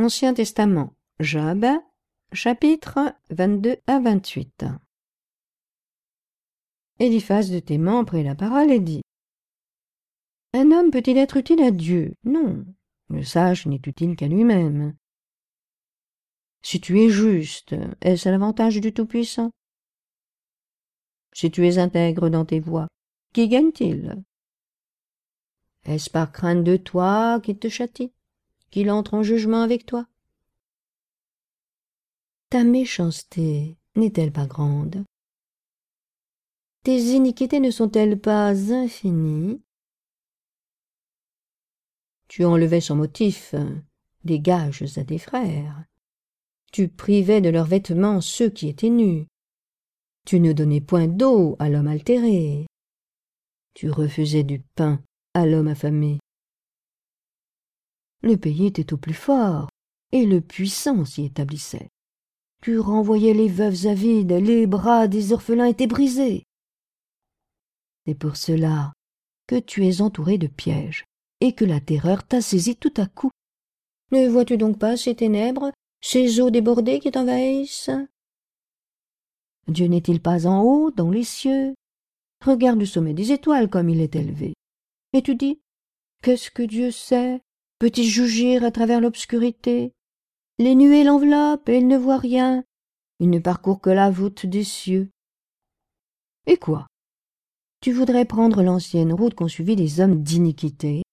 Ancien Testament, Job, chapitres 22 à 28. Eliphaz de Théman prit la parole et dit: Un homme peut-il être utile à Dieu? Non, le sage n'est utile qu'à lui-même. Si tu es juste, est-ce à l'avantage du Tout-Puissant? Si tu es intègre dans tes voies, qui gagne-t-il? Est-ce par crainte de toi qu'il te châtie, qu'il entre en jugement avec toi? Ta méchanceté n'est-elle pas grande? Tes iniquités ne sont-elles pas infinies? Tu enlevais sans motif des gages à tes frères. Tu privais de leurs vêtements ceux qui étaient nus. Tu ne donnais point d'eau à l'homme altéré. Tu refusais du pain à l'homme affamé. Le pays était au plus fort, et le puissant s'y établissait. Tu renvoyais les veuves avides, les bras des orphelins étaient brisés. C'est pour cela que tu es entouré de pièges, et que la terreur t'a saisi tout à coup. Ne vois-tu donc pas ces ténèbres, ces eaux débordées qui t'envahissent? Dieu n'est-il pas en haut, dans les cieux? Regarde le sommet des étoiles comme il est élevé. Et tu dis: qu'est-ce que Dieu sait? Peut-il juger à travers l'obscurité? Les nuées l'enveloppent et il ne voit rien. Il ne parcourt que la voûte des cieux. Et quoi? Tu voudrais prendre l'ancienne route qu'ont suivie les hommes d'iniquité?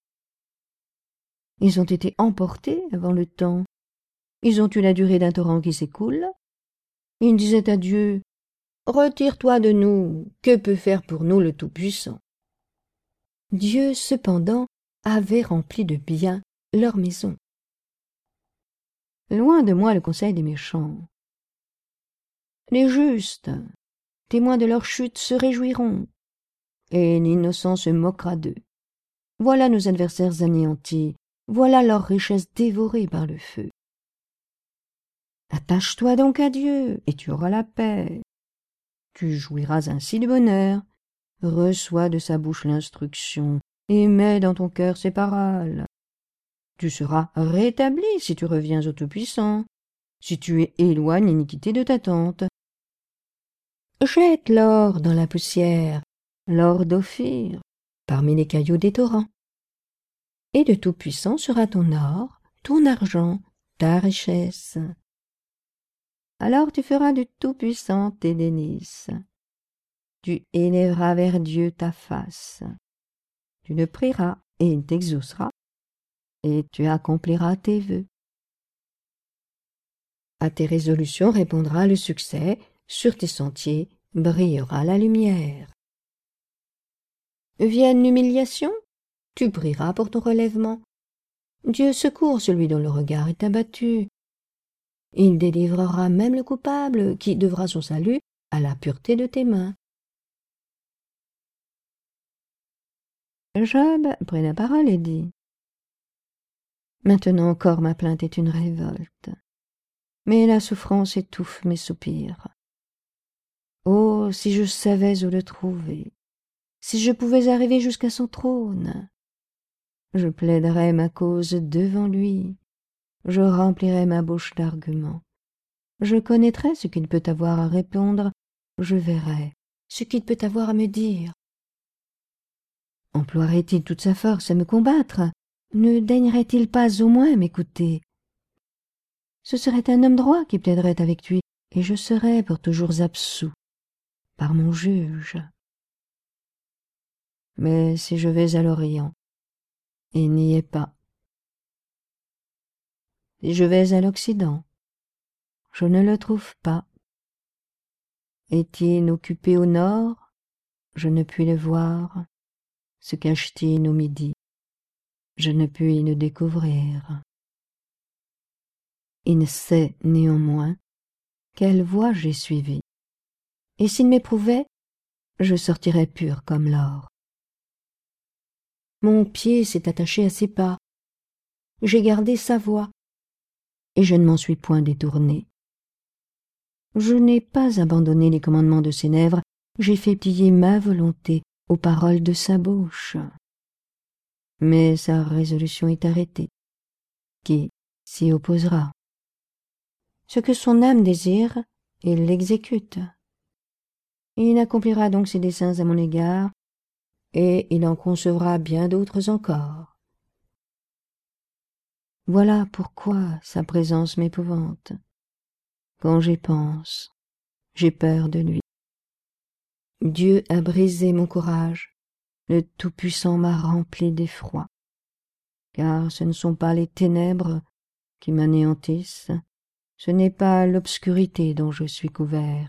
Ils ont été emportés avant le temps. Ils ont eu la durée d'un torrent qui s'écoule. Ils disaient à Dieu: retire-toi de nous, que peut faire pour nous le Tout-Puissant? Dieu, cependant, avait rempli de bien leur maison. Loin de moi le conseil des méchants. Les justes, témoins de leur chute, se réjouiront, et l'innocent se moquera d'eux. Voilà nos adversaires anéantis, voilà leurs richesses dévorées par le feu. Attache-toi donc à Dieu, et tu auras la paix. Tu jouiras ainsi de bonheur. Reçois de sa bouche l'instruction, et mets dans ton cœur ses paroles. Tu seras rétabli si tu reviens au Tout-Puissant, si tu éloignes l'iniquité de ta tente. Jette l'or dans la poussière, l'or d'Ophir, parmi les cailloux des torrents. Et le Tout-Puissant sera ton or, ton argent, ta richesse. Alors tu feras du Tout-Puissant tes délices. Tu élèveras vers Dieu ta face. Tu le prieras et il t'exaucera, et tu accompliras tes vœux. À tes résolutions répondra le succès, sur tes sentiers brillera la lumière. Vienne l'humiliation, tu prieras pour ton relèvement. Dieu secourt celui dont le regard est abattu. Il délivrera même le coupable qui devra son salut à la pureté de tes mains. Job prit la parole et dit: Maintenant encore ma plainte est une révolte, mais la souffrance étouffe mes soupirs. Oh, si je savais où le trouver, si je pouvais arriver jusqu'à son trône, je plaiderais ma cause devant lui, je remplirais ma bouche d'arguments, je connaîtrais ce qu'il peut avoir à répondre, je verrais ce qu'il peut avoir à me dire. Emploierait-il toute sa force à me combattre? Ne daignerait-il pas au moins m'écouter? Ce serait un homme droit qui plaiderait avec lui, et je serais pour toujours absous par mon juge. Mais si je vais à l'Orient, il n'y est pas. Si je vais à l'Occident, je ne le trouve pas. Est-il occupé au nord? Je ne puis le voir. Se cache-t-il au midi? Je ne puis le découvrir. Il sait néanmoins quelle voie j'ai suivie, et s'il m'éprouvait, je sortirais pur comme l'or. Mon pied s'est attaché à ses pas, j'ai gardé sa voix, et je ne m'en suis point détourné. Je n'ai pas abandonné les commandements de ses lèvres, j'ai fait plier ma volonté aux paroles de sa bouche. Mais sa résolution est arrêtée. Qui s'y opposera. Ce que son âme désire, il l'exécute. Il accomplira donc ses desseins à mon égard, et il en concevra bien d'autres encore. Voilà pourquoi sa présence m'épouvante. Quand j'y pense, j'ai peur de lui. Dieu a brisé mon courage, le Tout-Puissant m'a rempli d'effroi, car ce ne sont pas les ténèbres qui m'anéantissent, ce n'est pas l'obscurité dont je suis couvert.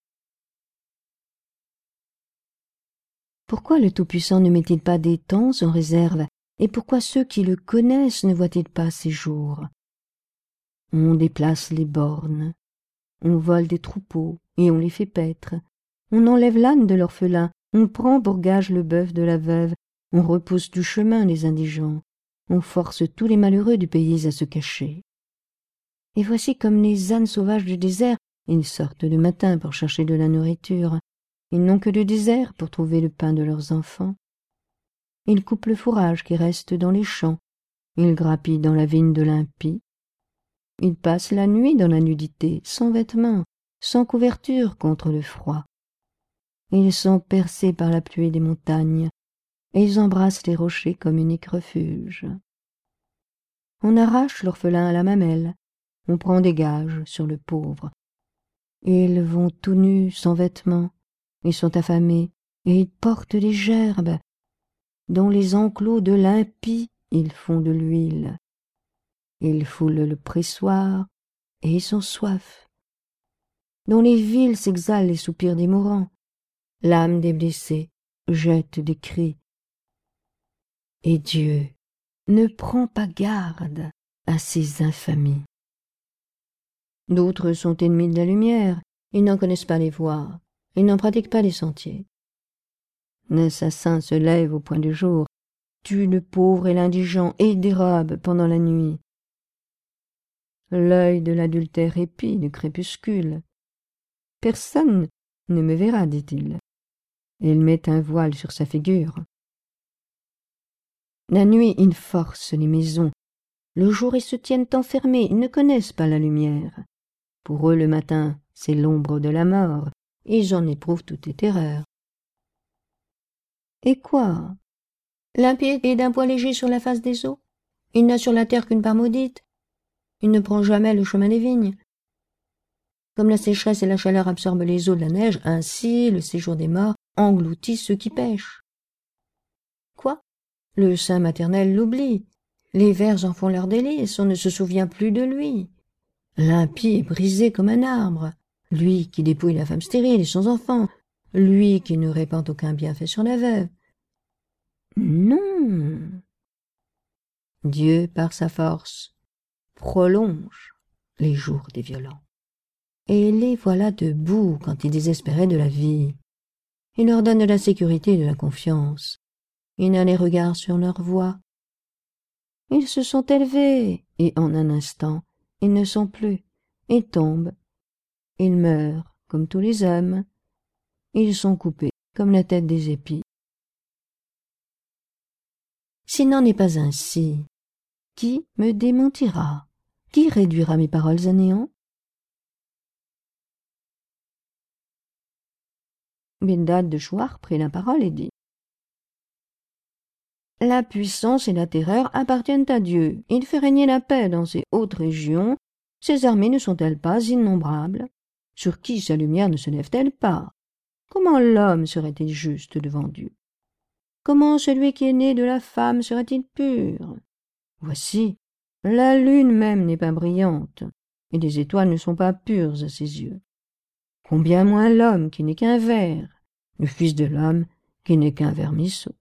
Pourquoi le Tout-Puissant ne met-il pas des temps en réserve, et pourquoi ceux qui le connaissent ne voient-ils pas ses jours? On déplace les bornes, on vole des troupeaux et on les fait paître, on enlève l'âne de l'orphelin, on prend pour gage le bœuf de la veuve, on repousse du chemin les indigents, on force tous les malheureux du pays à se cacher. Et voici comme les ânes sauvages du désert, ils sortent le matin pour chercher de la nourriture, ils n'ont que le désert pour trouver le pain de leurs enfants. Ils coupent le fourrage qui reste dans les champs, ils grappillent dans la vigne de l'impie. Ils passent la nuit dans la nudité, sans vêtements, sans couverture contre le froid. Ils sont percés par la pluie des montagnes, et ils embrassent les rochers comme unique refuge. On arrache l'orphelin à la mamelle, on prend des gages sur le pauvre. Ils vont tout nus, sans vêtements, ils sont affamés, et ils portent des gerbes. Dans les enclos de l'impie, ils font de l'huile. Ils foulent le pressoir, et ils sont soif. Dans les villes s'exhalent les soupirs des mourants. L'âme des blessés jette des cris. Et Dieu ne prend pas garde à ces infamies. D'autres sont ennemis de la lumière, ils n'en connaissent pas les voies, ils n'en pratiquent pas les sentiers. L'assassin se lève au point du jour, tue le pauvre et l'indigent et dérobe pendant la nuit. L'œil de l'adultère épie du crépuscule. Personne ne me verra, dit-il. Il met un voile sur sa figure. La nuit, ils forcent les maisons. Le jour, ils se tiennent enfermés, ils ne connaissent pas la lumière. Pour eux, le matin, c'est l'ombre de la mort, et j'en éprouve toutes les terreurs. Et quoi? L'impie est d'un poids léger sur la face des eaux. Il n'a sur la terre qu'une part maudite. Il ne prend jamais le chemin des vignes. Comme la sécheresse et la chaleur absorbent les eaux de la neige, ainsi le séjour des morts engloutit ceux qui pêchent. Quoi? Le sein maternel l'oublie. Les vers en font leur délice, on ne se souvient plus de lui. L'impie est brisé comme un arbre, lui qui dépouille la femme stérile et son enfant, lui qui ne répand aucun bienfait sur la veuve. Non. Dieu, par sa force, prolonge les jours des violents. Et les voilà debout quand ils désespéraient de la vie. Il leur donne de la sécurité et de la confiance. Il n'a les regards sur leur voie. Ils se sont élevés, et en un instant, ils ne sont plus. Ils tombent. Ils meurent, comme tous les hommes. Ils sont coupés, comme la tête des épis. S'il n'en est pas ainsi, qui me démentira? Qui réduira mes paroles à néant? Bildad de Chouar prit la parole et dit: La puissance et la terreur appartiennent à Dieu. Il fait régner la paix dans ces hautes régions. Ses armées ne sont-elles pas innombrables? Sur qui sa lumière ne se lève-t-elle pas? Comment l'homme serait-il juste devant Dieu? Comment celui qui est né de la femme serait-il pur? Voici, la lune même n'est pas brillante, et les étoiles ne sont pas pures à ses yeux. Combien moins l'homme qui n'est qu'un ver, le fils de l'homme qui n'est qu'un vermisseau.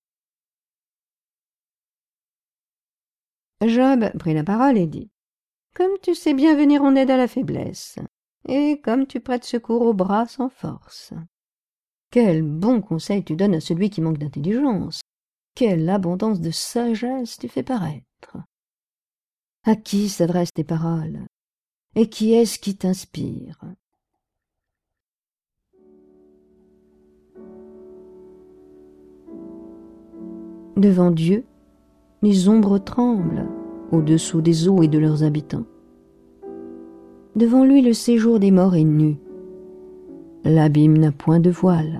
Job prit la parole et dit: Comme tu sais bien venir en aide à la faiblesse, et comme tu prêtes secours aux bras sans force. Quel bon conseil tu donnes à celui qui manque d'intelligence! Quelle abondance de sagesse tu fais paraître! À qui s'adressent tes paroles? Et qui est-ce qui t'inspire? Devant Dieu, les ombres tremblent, au-dessous des eaux et de leurs habitants. Devant lui, le séjour des morts est nu. L'abîme n'a point de voile.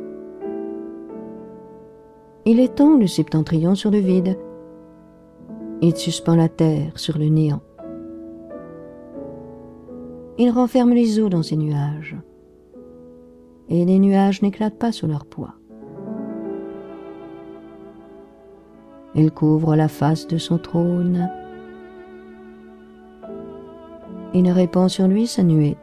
Il étend le septentrion sur le vide. Il suspend la terre sur le néant. Il renferme les eaux dans ses nuages. Et les nuages n'éclatent pas sous leur poids. Il couvre la face de son trône. Il répand sur lui sa nuée.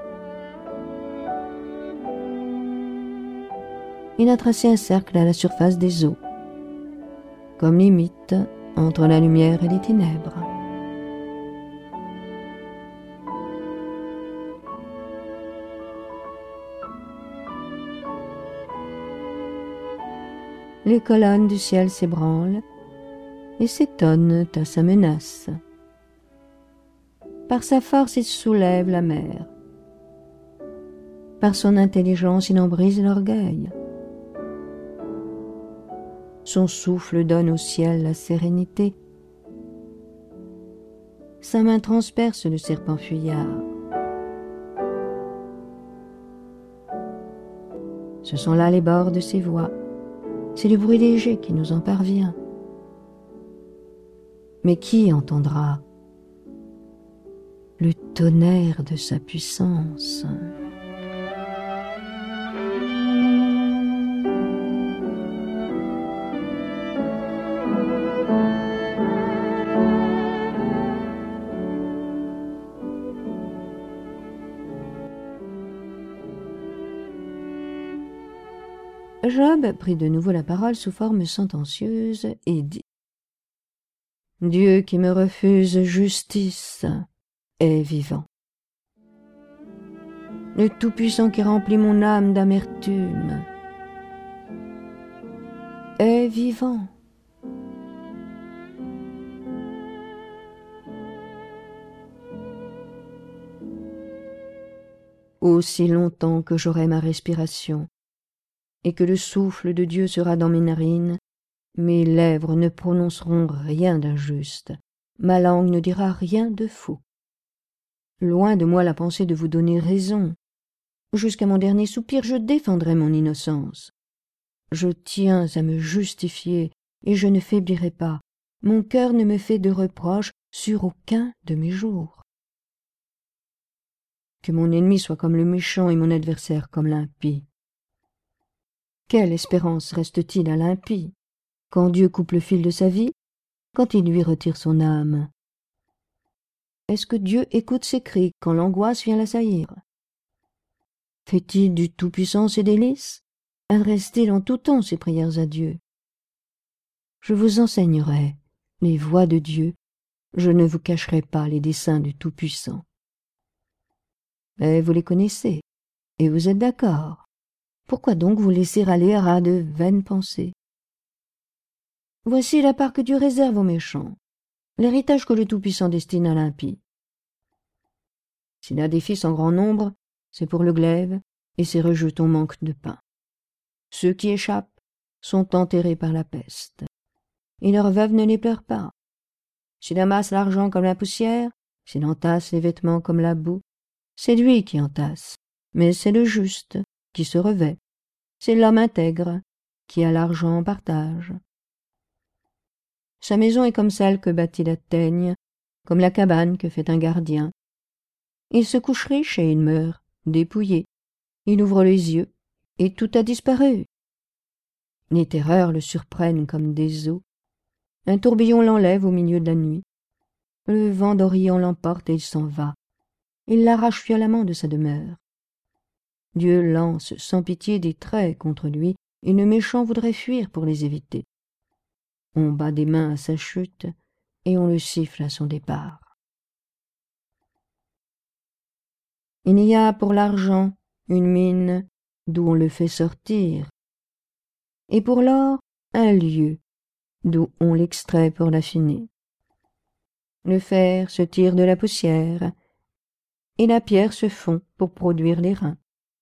Il a tracé un cercle à la surface des eaux, comme limite entre la lumière et les ténèbres. Les colonnes du ciel s'ébranlent et s'étonnent à sa menace. Par sa force, il soulève la mer. Par son intelligence, il en brise l'orgueil. Son souffle donne au ciel la sérénité. Sa main transperce le serpent fuyard. Ce sont là les bords de ses voies. C'est le bruit léger qui nous en parvient. Mais qui entendra le tonnerre de sa puissance? Job prit de nouveau la parole sous forme sentencieuse et dit : « Dieu qui me refuse justice est vivant. Le Tout-Puissant qui remplit mon âme d'amertume est vivant. Aussi longtemps que j'aurai ma respiration, et que le souffle de Dieu sera dans mes narines, mes lèvres ne prononceront rien d'injuste, ma langue ne dira rien de faux. Loin de moi la pensée de vous donner raison. Jusqu'à mon dernier soupir, je défendrai mon innocence. Je tiens à me justifier, et je ne faiblirai pas. Mon cœur ne me fait de reproches sur aucun de mes jours. Que mon ennemi soit comme le méchant et mon adversaire comme l'impie. Quelle espérance reste-t-il à l'impie, quand Dieu coupe le fil de sa vie, quand il lui retire son âme? Est-ce que Dieu écoute ses cris quand l'angoisse vient l'assaillir? Fait-il du Tout-Puissant ses délices? Adresse-t-il en tout temps ses prières à Dieu? Je vous enseignerai les voies de Dieu, je ne vous cacherai pas les desseins du Tout-Puissant. Mais vous les connaissez, et vous êtes d'accord. Pourquoi donc vous laisser aller à de vaines pensées? Voici la part que Dieu réserve aux méchants, l'héritage que le Tout-Puissant destine à l'impie. S'il a des fils en grand nombre, c'est pour le glaive, et ses rejetons manquent de pain. Ceux qui échappent sont enterrés par la peste, et leurs veuves ne les pleurent pas. S'il amasse l'argent comme la poussière, s'il entasse les vêtements comme la boue, c'est lui qui entasse, mais c'est le juste qui se revêt. C'est l'homme intègre qui a l'argent en partage. Sa maison est comme celle que bâtit la teigne, comme la cabane que fait un gardien. Il se couche riche et il meurt dépouillé. Il ouvre les yeux et tout a disparu. Les terreurs le surprennent comme des eaux. Un tourbillon l'enlève au milieu de la nuit. Le vent d'Orient l'emporte et il s'en va. Il l'arrache violemment de sa demeure. Dieu lance sans pitié des traits contre lui, et le méchant voudrait fuir pour les éviter. On bat des mains à sa chute, et on le siffle à son départ. Il y a pour l'argent une mine d'où on le fait sortir, et pour l'or un lieu d'où on l'extrait pour l'affiner. Le fer se tire de la poussière, et la pierre se fond pour produire les reins.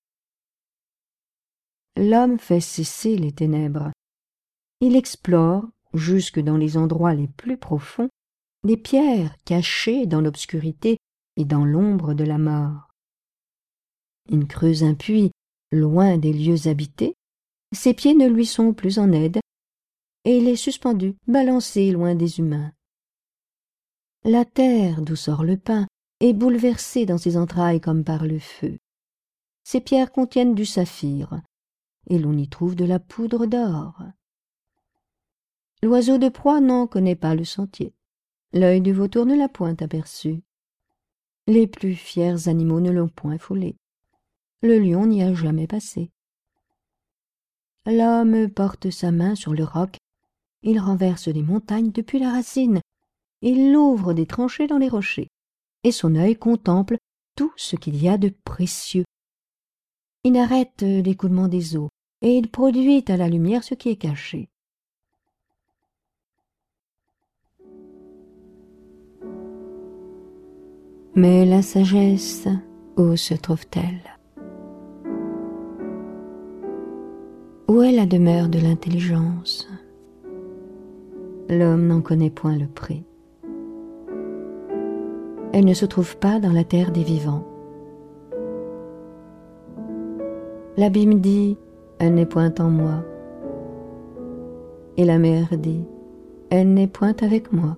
L'homme fait cesser les ténèbres. Il explore, jusque dans les endroits les plus profonds, des pierres cachées dans l'obscurité et dans l'ombre de la mort. Il creuse un puits loin des lieux habités, ses pieds ne lui sont plus en aide, et il est suspendu, balancé loin des humains. La terre d'où sort le pain est bouleversée dans ses entrailles comme par le feu. Ces pierres contiennent du saphir, et l'on y trouve de la poudre d'or. L'oiseau de proie n'en connaît pas le sentier. L'œil du vautour ne l'a point aperçu. Les plus fiers animaux ne l'ont point foulé. Le lion n'y a jamais passé. L'homme porte sa main sur le roc. Il renverse des montagnes depuis la racine. Il ouvre des tranchées dans les rochers. Et son œil contemple tout ce qu'il y a de précieux. Il arrête l'écoulement des eaux, et il produit à la lumière ce qui est caché. Mais la sagesse, où se trouve-t-elle? Où est la demeure de l'intelligence? L'homme n'en connaît point le prix. Elle ne se trouve pas dans la terre des vivants. L'abîme dit, elle n'est point en moi. Et la mer dit, elle n'est point avec moi.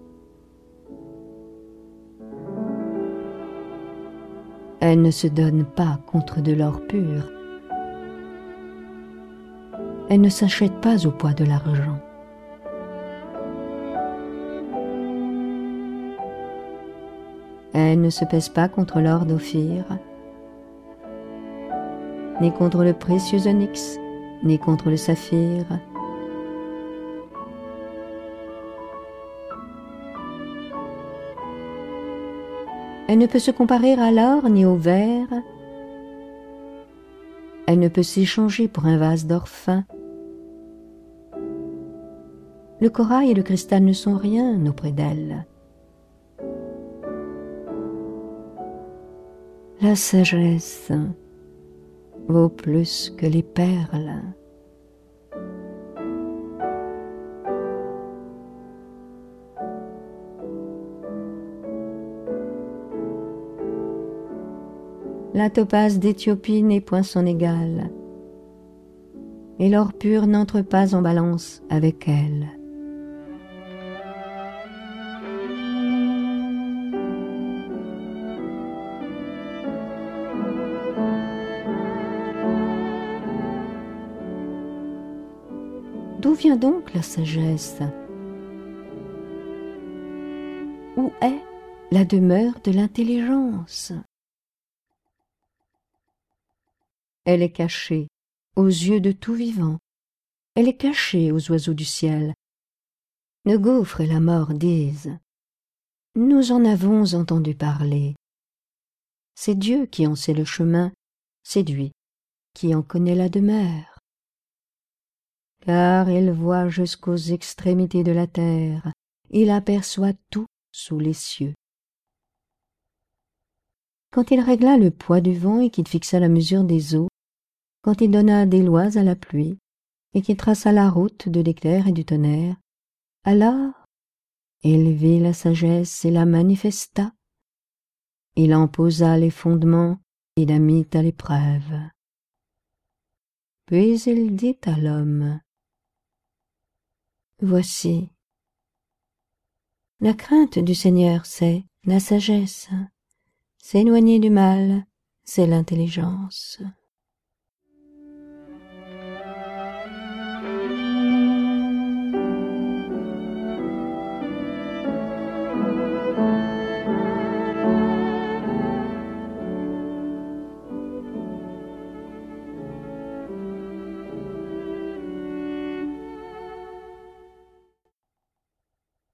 Elle ne se donne pas contre de l'or pur. Elle ne s'achète pas au poids de l'argent. Elle ne se pèse pas contre l'or d'Ophir, ni contre le précieux onyx, ni contre le saphir. Elle ne peut se comparer à l'or ni au verre. Elle ne peut s'échanger pour un vase d'or fin. Le corail et le cristal ne sont rien auprès d'elle. La sagesse vaut plus que les perles. La topaze d'Éthiopie n'est point son égale, et l'or pur n'entre pas en balance avec elle. D'où vient donc la sagesse? Où est la demeure de l'intelligence? Elle est cachée aux yeux de tout vivant. Elle est cachée aux oiseaux du ciel. Le gouffre et la mort disent: nous en avons entendu parler. C'est Dieu qui en sait le chemin, c'est lui qui en connaît la demeure. Car il voit jusqu'aux extrémités de la terre, il aperçoit tout sous les cieux. Quand il régla le poids du vent et qu'il fixa la mesure des eaux, quand il donna des lois à la pluie, et qu'il traça la route de l'éclair et du tonnerre, alors il vit la sagesse et la manifesta. Il en posa les fondements et la mit à l'épreuve. Puis il dit à l'homme: voici, la crainte du Seigneur, c'est la sagesse, s'éloigner du mal, c'est l'intelligence.